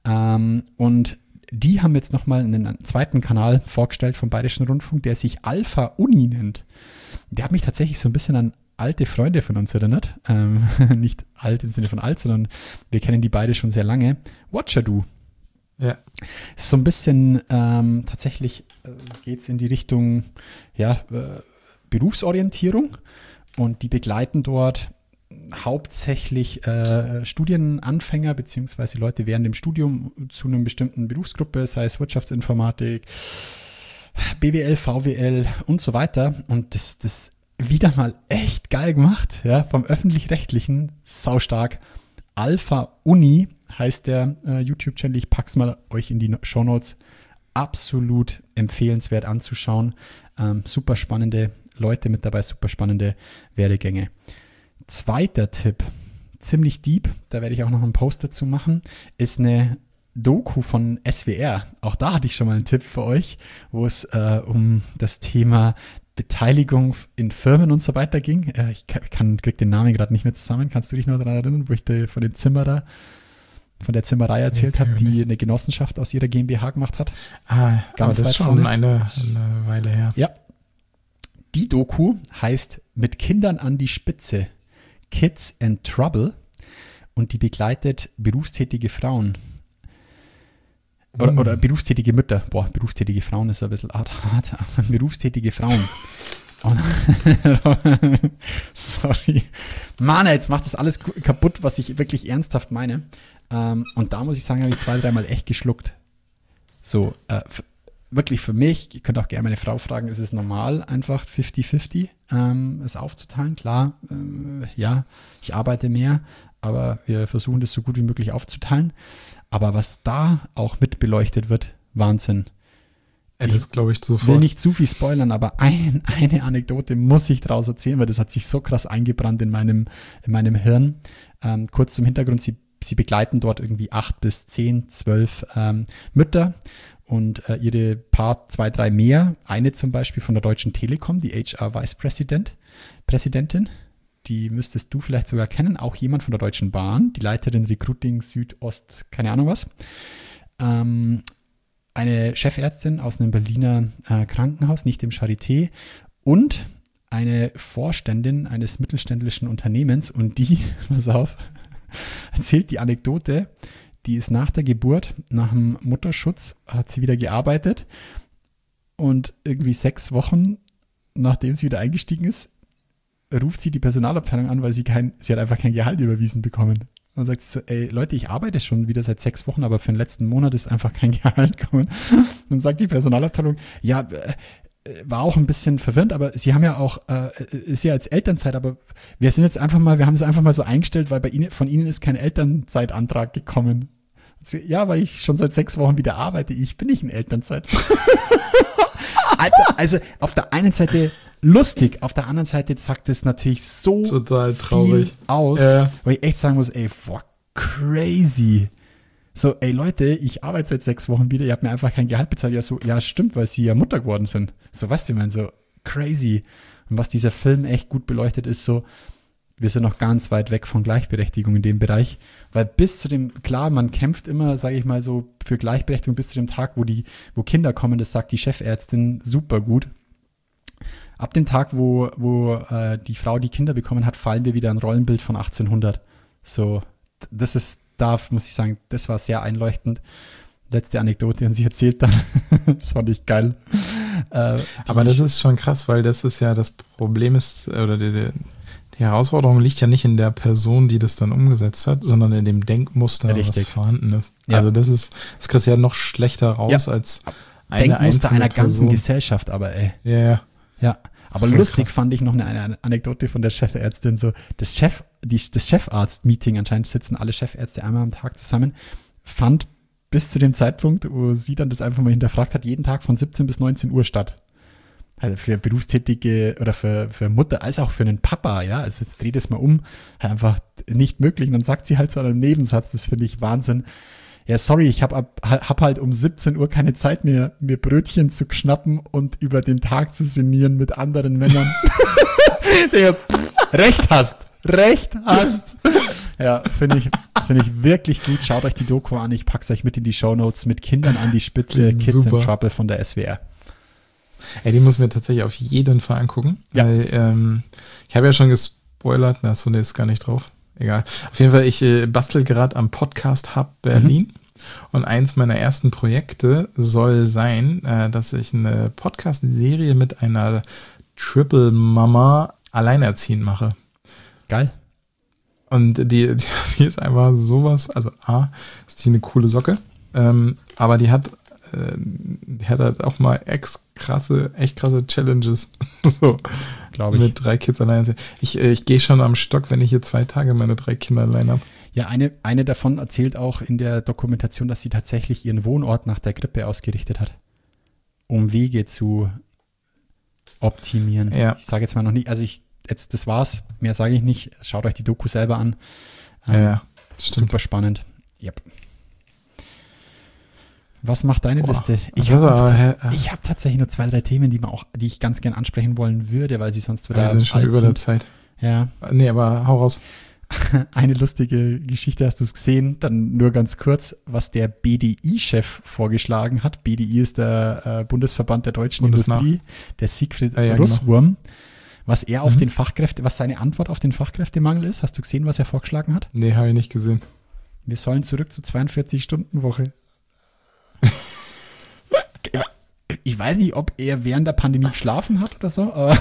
Und die haben jetzt nochmal einen zweiten Kanal vorgestellt vom Bayerischen Rundfunk, der sich Alpha Uni nennt. Der hat mich tatsächlich so ein bisschen an alte Freunde von uns erinnert. Nicht alt im Sinne von alt, sondern wir kennen die beide schon sehr lange. Watcherdoo. Ja. Es ist so ein bisschen, tatsächlich geht es in die Richtung, Berufsorientierung, und die begleiten dort hauptsächlich Studienanfänger beziehungsweise Leute während dem Studium zu einer bestimmten Berufsgruppe, sei es Wirtschaftsinformatik, BWL, VWL und so weiter. Und das wieder mal echt geil gemacht, ja, vom Öffentlich-Rechtlichen, saustark. Alpha Uni heißt der YouTube-Channel, ich pack's mal euch in die Shownotes. Absolut empfehlenswert anzuschauen. Super spannende Leute mit dabei, super spannende Werdegänge. Zweiter Tipp, ziemlich deep, da werde ich auch noch einen Post dazu machen, ist eine Doku von SWR. Auch da hatte ich schon mal einen Tipp für euch, wo es um das Thema Beteiligung in Firmen und so weiter ging. Ich krieg den Namen gerade nicht mehr zusammen. Kannst du dich noch daran erinnern, wo ich von der Zimmerei erzählt habe, die eine Genossenschaft aus ihrer GmbH gemacht hat? Ganz das ist schon eine Weile her. Ja. Die Doku heißt Mit Kindern an die Spitze, Kids and Trouble, und die begleitet berufstätige Frauen. Oder berufstätige Mütter. Berufstätige Frauen ist ein bisschen hart. Berufstätige Frauen. Sorry. Mann, jetzt macht das alles kaputt, was ich wirklich ernsthaft meine. Und da muss ich sagen, habe ich 2-3 Mal echt geschluckt. So, wirklich für mich, ihr könnt auch gerne meine Frau fragen, ist es normal, einfach 50-50 es aufzuteilen? Klar, ich arbeite mehr, aber wir versuchen das so gut wie möglich aufzuteilen. Aber was da auch mit beleuchtet wird, Wahnsinn. Das glaube ich sofort. Ich will nicht zu viel spoilern, aber eine Anekdote muss ich daraus erzählen, weil das hat sich so krass eingebrannt in meinem Hirn. Kurz zum Hintergrund, sie begleiten dort irgendwie 8 bis 10, 12 Mütter und ihre Paar 2, 3 mehr. Eine zum Beispiel von der Deutschen Telekom, die HR-Vice-Präsidentin. Die müsstest du vielleicht sogar kennen. Auch jemand von der Deutschen Bahn, die Leiterin Recruiting Südost, keine Ahnung was. Eine Chefärztin aus einem Berliner Krankenhaus, nicht im Charité, und eine Vorständin eines mittelständischen Unternehmens, und die, pass auf, erzählt die Anekdote, die ist nach der Geburt, nach dem Mutterschutz, hat sie wieder gearbeitet, und irgendwie 6 Wochen, nachdem sie wieder eingestiegen ist, ruft sie die Personalabteilung an, weil sie hat einfach kein Gehalt überwiesen bekommen. Und sagt sie so, ey Leute, ich arbeite schon wieder seit 6 Wochen, aber für den letzten Monat ist einfach kein Gehalt gekommen. Dann sagt die Personalabteilung, ja, war auch ein bisschen verwirrend, aber sie haben ja auch, ist ja als Elternzeit, aber wir haben es einfach mal so eingestellt, weil von Ihnen ist kein Elternzeitantrag gekommen. Ja, weil ich schon seit 6 Wochen wieder arbeite, ich bin nicht in Elternzeit. Alter, also auf der einen Seite lustig, auf der anderen Seite sagt es natürlich so total traurig viel aus, weil ich echt sagen muss, ey, crazy. So, ey Leute, ich arbeite seit 6 Wochen wieder, ihr habt mir einfach kein Gehalt bezahlt. Ja, so, ja, stimmt, weil sie ja Mutter geworden sind. So, was du meinst, so crazy. Und was dieser Film echt gut beleuchtet, ist so, wir sind noch ganz weit weg von Gleichberechtigung in dem Bereich, weil klar, man kämpft immer, sage ich mal so, für Gleichberechtigung bis zu dem Tag, wo Kinder kommen, das sagt die Chefärztin super gut. Ab dem Tag, wo die Frau die Kinder bekommen hat, fallen wir wieder ein Rollenbild von 1800. So, da muss ich sagen, das war sehr einleuchtend. Letzte Anekdote, und sie erzählt dann, das fand ich geil. Aber das ist schon krass, weil das ist ja das Problem oder die Herausforderung liegt ja nicht in der Person, die das dann umgesetzt hat, sondern in dem Denkmuster, was vorhanden ist. Ja. Also das kriegst du ja noch schlechter raus als eine Denkmuster einer Person. Ganzen Gesellschaft, aber ey. Ja. Aber lustig krass. Fand ich noch eine Anekdote von der Chefärztin, so das Chefarzt-Meeting, anscheinend sitzen alle Chefärzte einmal am Tag zusammen, fand bis zu dem Zeitpunkt, wo sie dann das einfach mal hinterfragt hat, jeden Tag von 17 bis 19 Uhr statt. Also für Berufstätige oder für Mutter, als auch für einen Papa, ja, also jetzt dreh das mal um, einfach nicht möglich. Und dann sagt sie halt so einen Nebensatz, das finde ich Wahnsinn. Ja, sorry, ich hab halt um 17 Uhr keine Zeit mehr, mir Brötchen zu schnappen und über den Tag zu sinnieren mit anderen Männern. Der recht hast. Ja, finde ich wirklich gut. Schaut euch die Doku an. Ich pack's euch mit in die Shownotes. Mit Kindern an die Spitze. Kids in Trouble von der SWR. Ey, die muss ich mir tatsächlich auf jeden Fall angucken. Ja. Weil, ich habe ja schon gespoilert. Na, so, nee, ist gar nicht drauf. Egal. Auf jeden Fall, ich bastel gerade am Podcast Hub Berlin. Und eins meiner ersten Projekte soll sein, dass ich eine Podcast-Serie mit einer Triple-Mama alleinerziehend mache. Geil. Und die ist einfach sowas, also A, ist die eine coole Socke, aber die hat halt auch mal echt krasse Challenges. So, glaube ich. Mit 3 Kids allein. Ich gehe schon am Stock, wenn ich hier 2 Tage meine 3 Kinder allein habe. Ja, eine davon erzählt auch in der Dokumentation, dass sie tatsächlich ihren Wohnort nach der Grippe ausgerichtet hat, um Wege zu optimieren. Ja. Ich sage jetzt mal noch nicht, also das war's, mehr sage ich nicht. Schaut euch die Doku selber an. Ja, stimmt. Super spannend. Yep. Was macht deine Liste? Ich habe hab tatsächlich nur 2, 3 Themen, die ich ganz gern ansprechen wollen würde, weil sie sonst wieder wir sind schon über der Zeit. Ja. Nee, aber hau raus. Eine lustige Geschichte, hast du es gesehen? Dann nur ganz kurz, was der BDI-Chef vorgeschlagen hat. BDI ist der Bundesverband der deutschen Industrie, der Siegfried Russwurm. Genau. Was er auf was seine Antwort auf den Fachkräftemangel ist. Hast du gesehen, was er vorgeschlagen hat? Nee, habe ich nicht gesehen. Wir sollen zurück zur 42-Stunden-Woche. Ich weiß nicht, ob er während der Pandemie geschlafen hat oder so, aber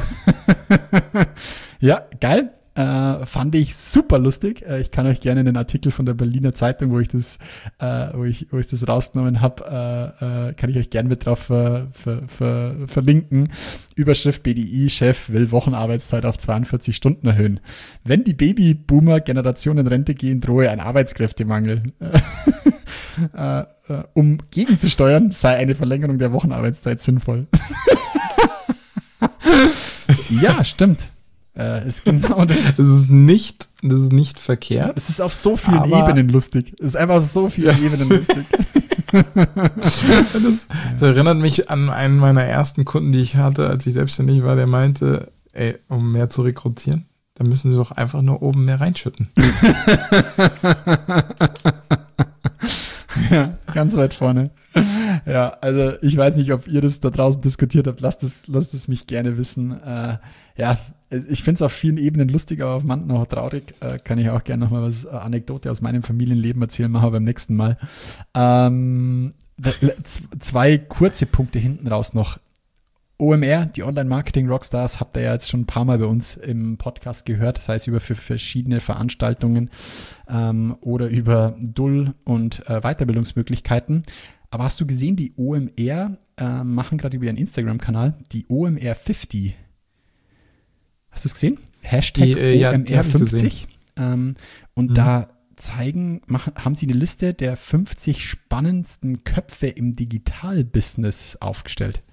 ja, geil. Fand ich super lustig. Ich kann euch gerne einen Artikel von der Berliner Zeitung, wo ich das rausgenommen habe, kann ich euch gerne mit drauf verlinken. Überschrift: BDI-Chef will Wochenarbeitszeit auf 42 Stunden erhöhen. Wenn die Babyboomer-Generation in Rente gehen, drohe ein Arbeitskräftemangel. Um gegenzusteuern, sei eine Verlängerung der Wochenarbeitszeit sinnvoll. Ja, stimmt. Ist genau das. Das ist nicht verkehrt. Es ist auf so vielen Ebenen lustig. Es ist einfach auf so vielen Ebenen lustig. Das erinnert mich an einen meiner ersten Kunden, die ich hatte, als ich selbstständig war, der meinte, ey, um mehr zu rekrutieren, dann müssen sie doch einfach nur oben mehr reinschütten. Ja, ganz weit vorne. Ja, also ich weiß nicht, ob ihr das da draußen diskutiert habt. Lasst es mich gerne wissen. Ja, ich finde es auf vielen Ebenen lustig, aber auf manchen auch traurig. Kann ich auch gerne nochmal was Anekdote aus meinem Familienleben erzählen, machen wir beim nächsten Mal. 2 kurze Punkte hinten raus noch. OMR, die Online-Marketing-Rockstars, habt ihr ja jetzt schon ein paar Mal bei uns im Podcast gehört, sei es über für verschiedene Veranstaltungen oder über DUL und Weiterbildungsmöglichkeiten. Aber hast du gesehen, die OMR machen gerade über ihren Instagram-Kanal die OMR 50. Hast du es gesehen? Hashtag OMR 50. Und da haben sie eine Liste der 50 spannendsten Köpfe im Digital-Business aufgestellt.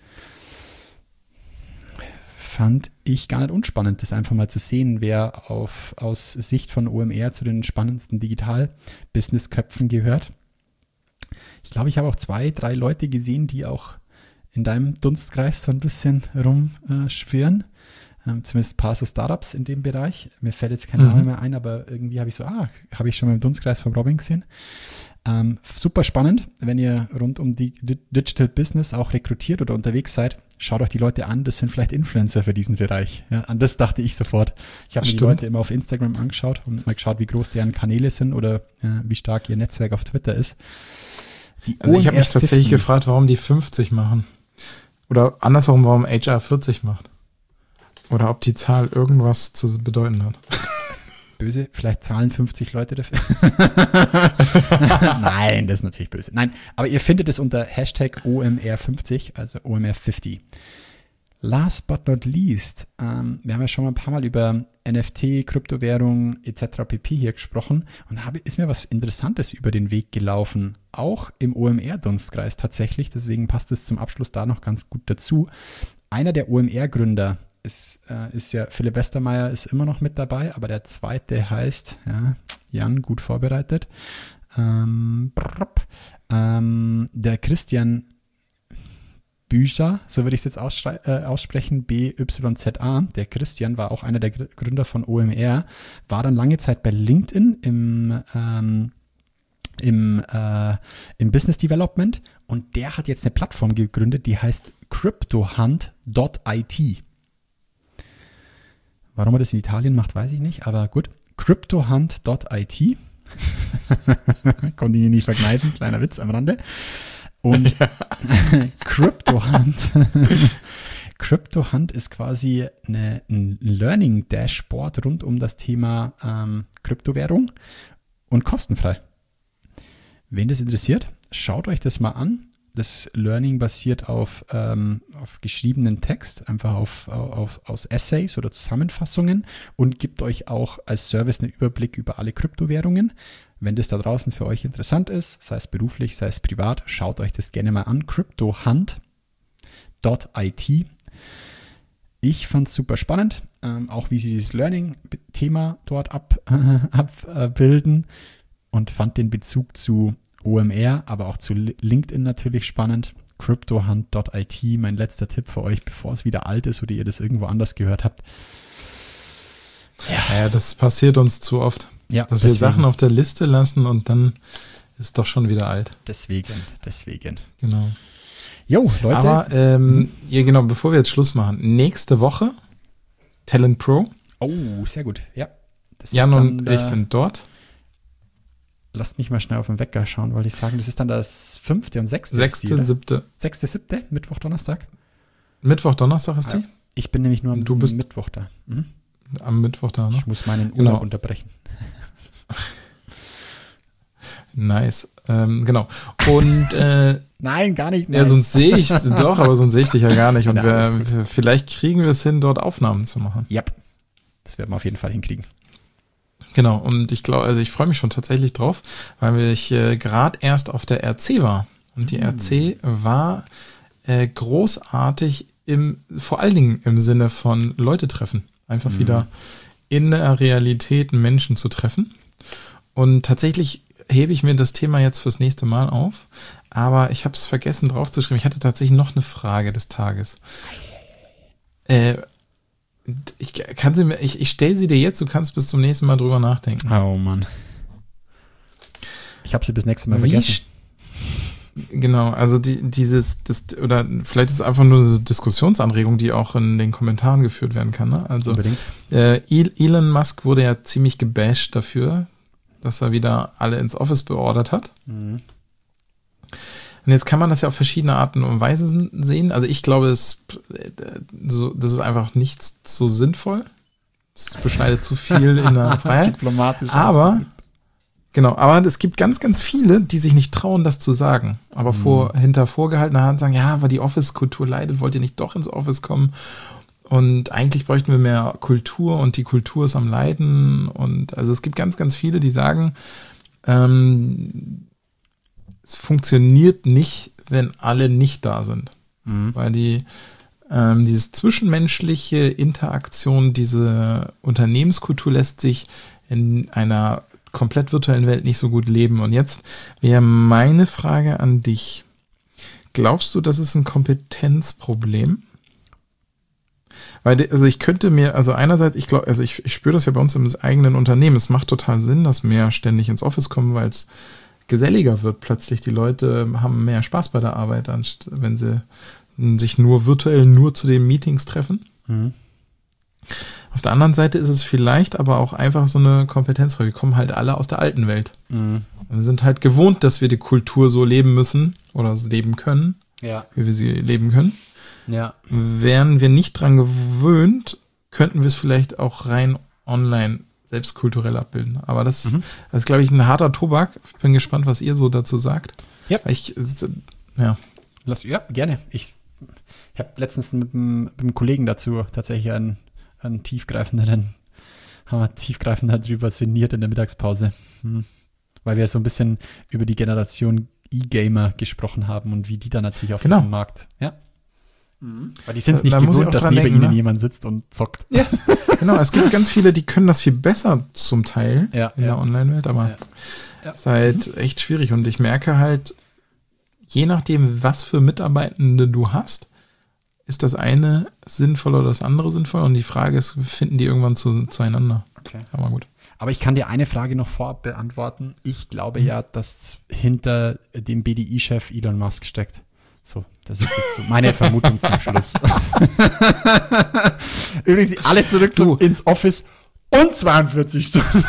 Fand ich gar nicht unspannend, das einfach mal zu sehen, wer aus Sicht von OMR zu den spannendsten Digital-Business-Köpfen gehört. Ich glaube, ich habe auch 2, 3 Leute gesehen, die auch in deinem Dunstkreis so ein bisschen rumschwirren. Zumindest ein paar so Startups in dem Bereich. Mir fällt jetzt kein Name mehr ein, aber irgendwie habe ich habe ich schon mal im Dunstkreis von Robin gesehen. Super spannend, wenn ihr rund um die Digital Business auch rekrutiert oder unterwegs seid. Schaut euch die Leute an, das sind vielleicht Influencer für diesen Bereich. Ja, an das dachte ich sofort. Ich habe mir die Leute immer auf Instagram angeschaut und mal geschaut, wie groß deren Kanäle sind oder wie stark ihr Netzwerk auf Twitter ist. Also ich habe mich tatsächlich gefragt, warum die 50 machen. Oder andersherum, warum HR 40 macht. Oder ob die Zahl irgendwas zu bedeuten hat. Böse, vielleicht zahlen 50 Leute dafür. Nein, das ist natürlich böse. Nein, aber ihr findet es unter Hashtag OMR50, also OMR50. Last but not least, wir haben ja schon mal ein paar Mal über NFT, Kryptowährungen etc. pp. Hier gesprochen und ist mir was Interessantes über den Weg gelaufen, auch im OMR-Dunstkreis tatsächlich, deswegen passt es zum Abschluss da noch ganz gut dazu. Einer der OMR-Gründer ist ja, Philipp Westermeier ist immer noch mit dabei, aber der zweite heißt, ja, Jan, gut vorbereitet, der Christian Bücher, so würde ich es jetzt aussprechen, BYZA. Der Christian war auch einer der Gründer von OMR, war dann lange Zeit bei LinkedIn im Business Development und der hat jetzt eine Plattform gegründet, die heißt CryptoHunt.it. Warum er das in Italien macht, weiß ich nicht, aber gut. CryptoHunt.it. Konnte ich ihn nicht verkneifen, kleiner Witz am Rande. Und CryptoHunt ist quasi ein Learning-Dashboard rund um das Thema Kryptowährung und kostenfrei. Wen das interessiert, schaut euch das mal an. Das Learning basiert auf geschriebenen Text, einfach aus Essays oder Zusammenfassungen und gibt euch auch als Service einen Überblick über alle Kryptowährungen. Wenn das da draußen für euch interessant ist, sei es beruflich, sei es privat, schaut euch das gerne mal an. CryptoHunt.it. Ich fand es super spannend, auch wie sie dieses Learning-Thema dort abbilden und fand den Bezug zu OMR, aber auch zu LinkedIn natürlich spannend. CryptoHunt.it, mein letzter Tipp für euch, bevor es wieder alt ist oder ihr das irgendwo anders gehört habt. Ja, das passiert uns zu oft. Ja, dass wir Sachen auf der Liste lassen und dann ist doch schon wieder alt. Deswegen. Genau. Jo, Leute. Aber, genau, bevor wir jetzt Schluss machen. Nächste Woche Talent Pro. Oh, sehr gut. Ja. Jan und ich sind dort. Lasst mich mal schnell auf den Wecker schauen, weil ich sagen, das ist dann das 5. und 6. 6.7. 6.7. Mittwoch, Donnerstag. Mittwoch, Donnerstag ist die? Ich bin nämlich nur am Mittwoch da. Mhm. Am Mittwoch da, ne? Ich muss meinen Urlaub unterbrechen. Nice. Genau. Und nein, gar nicht. Ja, sonst sehe ich doch, aber sonst sehe ich dich ja gar nicht. Und vielleicht kriegen wir es hin, dort Aufnahmen zu machen. Ja, das werden wir auf jeden Fall hinkriegen. Genau, und ich glaube, also ich freue mich schon tatsächlich drauf, weil ich gerade erst auf der RC war. Und die RC war großartig vor allen Dingen im Sinne von Leute treffen. Einfach wieder in der Realität Menschen zu treffen. Und tatsächlich hebe ich mir das Thema jetzt fürs nächste Mal auf, aber ich habe es vergessen draufzuschreiben. Ich hatte tatsächlich noch eine Frage des Tages. Ich stelle sie dir jetzt, du kannst bis zum nächsten Mal drüber nachdenken. Oh Mann. Ich habe sie bis nächstes Mal vergessen. Genau, also oder vielleicht ist es einfach nur eine Diskussionsanregung, die auch in den Kommentaren geführt werden kann. Ne? Also Elon Musk wurde ja ziemlich gebasht dafür, dass er wieder alle ins Office beordert hat. Mhm. Und jetzt kann man das ja auf verschiedene Arten und Weisen sehen. Also ich glaube, das ist einfach nicht so sinnvoll. Es beschneidet zu viel in der Freiheit. Diplomatisch. Aber es gibt ganz, ganz viele, die sich nicht trauen, das zu sagen. Aber hinter vorgehaltener Hand sagen, ja, aber die Office-Kultur leidet, wollt ihr nicht doch ins Office kommen? Und eigentlich bräuchten wir mehr Kultur und die Kultur ist am Leiden. Und also es gibt ganz, ganz viele, die sagen, es funktioniert nicht, wenn alle nicht da sind. Weil dieses zwischenmenschliche Interaktion, diese Unternehmenskultur lässt sich in einer komplett virtuellen Welt nicht so gut leben. Und jetzt wäre meine Frage an dich. Glaubst du, das ist ein Kompetenzproblem? Weil, ich könnte mir, einerseits, ich spüre das ja bei uns im eigenen Unternehmen. Es macht total Sinn, dass mehr ständig ins Office kommen, weil es geselliger wird plötzlich. Die Leute haben mehr Spaß bei der Arbeit, wenn sie sich nur virtuell zu den Meetings treffen. Mhm. Auf der anderen Seite ist es vielleicht aber auch einfach so eine Kompetenzfrage. Wir kommen halt alle aus der alten Welt. Mhm. Wir sind halt gewohnt, dass wir die Kultur so leben müssen oder so leben können, wie wir sie leben können. Ja. Wären wir nicht dran gewöhnt, könnten wir es vielleicht auch rein online selbst kulturell abbilden. Aber das ist, glaube ich, ein harter Tobak. Ich bin gespannt, was ihr so dazu sagt. Ja. Gerne. Ich habe letztens mit einem Kollegen dazu tatsächlich haben wir tiefgreifender drüber sinniert in der Mittagspause. Weil wir so ein bisschen über die Generation E-Gamer gesprochen haben und wie die dann natürlich auf diesem Markt, weil die sind es nicht gewohnt, dass neben ihnen jemand sitzt und zockt. Ja, genau. Es gibt ganz viele, die können das viel besser zum Teil in der Online-Welt, aber es ist halt echt schwierig. Und ich merke halt, je nachdem, was für Mitarbeitende du hast, ist das eine sinnvoll oder das andere sinnvoll. Und die Frage ist, finden die irgendwann zueinander? Okay. Aber gut. Aber ich kann dir eine Frage noch vorab beantworten. Ich glaube ja, dass hinter dem BDI-Chef Elon Musk steckt. So, das ist jetzt so meine Vermutung zum Schluss. Übrigens, alle zurück ins Office und 42 Stunden.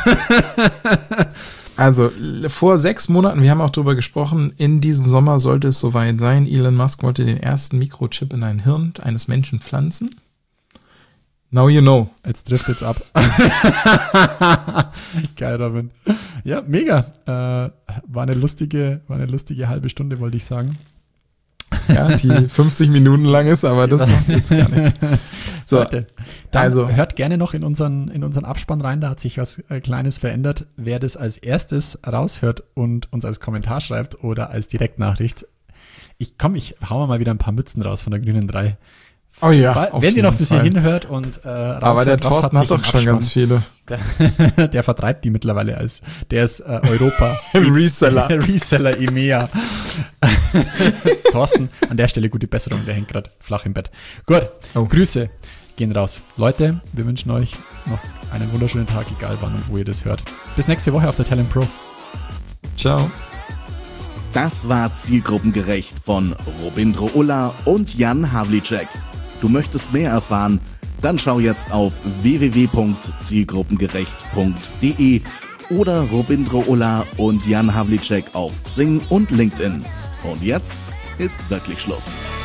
Also, vor 6 Monaten, wir haben auch drüber gesprochen, in diesem Sommer sollte es soweit sein. Elon Musk wollte den ersten Mikrochip in ein Hirn eines Menschen pflanzen. Now you know. Jetzt driftet's ab. Geil, Robin. Ja, mega. War eine lustige halbe Stunde, wollte ich sagen. Ja, die 50 Minuten lang ist, aber das macht jetzt gar nichts. So, Leute, also hört gerne noch in unseren Abspann rein, da hat sich was Kleines verändert. Wer das als erstes raushört und uns als Kommentar schreibt oder als Direktnachricht, ich hau mal wieder ein paar Mützen raus von der Grünen 3. Oh ja, wenn ihr noch bis hierhin hört und raushört, aber der Thorsten hat doch schon ganz viele. Der vertreibt die mittlerweile der ist Europa. Reseller EMEA. Thorsten, an der Stelle gute Besserung, der hängt gerade flach im Bett. Gut, Grüße gehen raus. Leute, wir wünschen euch noch einen wunderschönen Tag, egal wann und wo ihr das hört. Bis nächste Woche auf der Talent Pro. Ciao. Das war Zielgruppengerecht von Robindro Ulla und Jan Havlicek. Du möchtest mehr erfahren? Dann schau jetzt auf www.zielgruppengerecht.de oder Robindro Ulla und Jan Havlicek auf Xing und LinkedIn. Und jetzt ist wirklich Schluss.